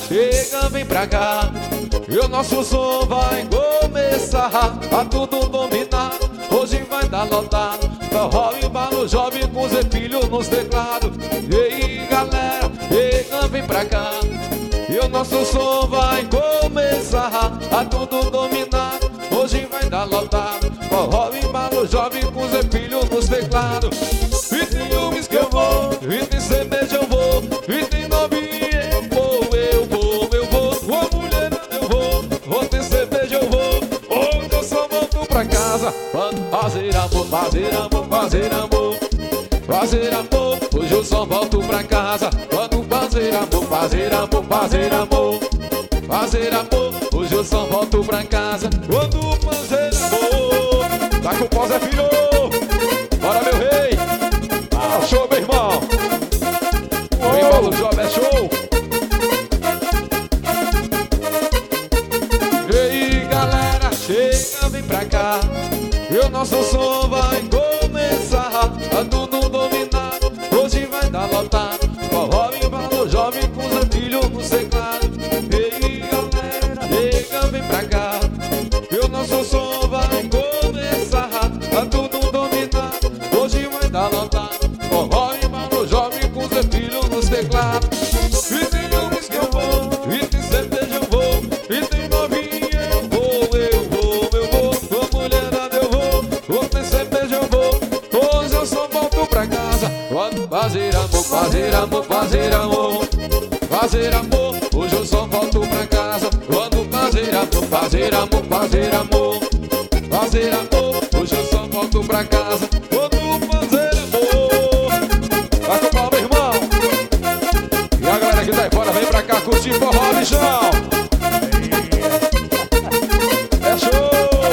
chega, vem pra cá. E o nosso som vai começar a tudo dominar. Hoje vai dar lotado, forró e embalo jovem com Zé Filho nos teclados. E aí galera, chega, vem pra cá. E o nosso som vai começar a tudo dominar. Hoje vai dar lotado, forró e embalo jovem com Zé Filho nos teclados. E tem homens que eu vou, e tem cerveja eu vou, e tem novinha eu vou, eu vou, eu vou. Com a mulher eu vou ter cerveja eu vou. Hoje eu só volto pra casa quando fazer amor, fazer amor, fazer amor, fazer amor. Hoje eu só volto pra casa quando fazer amor, fazer amor, fazer amor, fazer amor. Hoje eu só volto pra casa quando fazer amor. Tá com o pó, Zé Filho? Bora, meu rei! Ah, show, meu irmão! O embalo job é show! E aí, galera, chega, vem pra cá. E o nosso som vai começar a tudo dominar. Hoje vai dar lotado, forró e embalo jovem com Zé Filho no teclado. E aí, galera, chega, vem pra cá. E o nosso som vai começar a tudo dominar. Hoje vai dar lotado, forró e embalo jovem com Zé Filho nos teclados. E tem homens que eu vou, e tem cerveja eu vou, e tem novinha eu vou, eu vou, eu vou. Com a mulherada eu vou ter cerveja eu vou. Hoje eu só volto pra casa quando fazer amor, fazer amor, fazer amor, fazer amor. Hoje eu só volto pra casa quando fazer amor, fazer amor, fazer amor, fazer amor. Hoje eu só volto pra casa quando fazer amor. Vai com o pau, meu irmão. E a galera que tá aí fora, vem pra cá curtir forró, bichão. É show.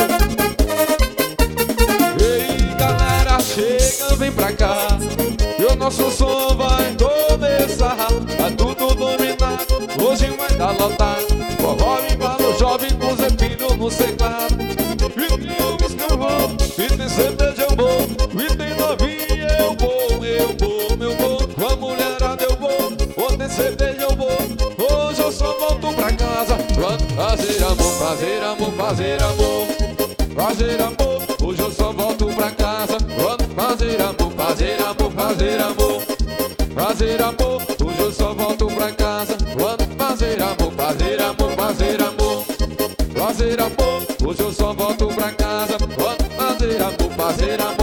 E aí, galera, chega, vem pra cá. E o nosso som vai começar a tudo dominar. Hoje vai dar lotado, forró e embalo jovem com Zé Filho no teclado. E tem homens que eu vou, e tem cerveja eu vou, e tem novinha eu vou, eu vou, eu vou. Com a mulherada eu vou ter cerveja eu vou. Hoje eu só volto pra casa quando fazer amor, fazer amor, fazer amor, fazer amor. Hoje eu só volto pra casa quando fazer amor, fazer amor, fazer amor, fazer amor. Hoje eu só volto pra casa quando fazer amor, fazer amor, fazer amor, fazer amor. Hoje eu só volto pra casa quando fazer amor, fazer amor.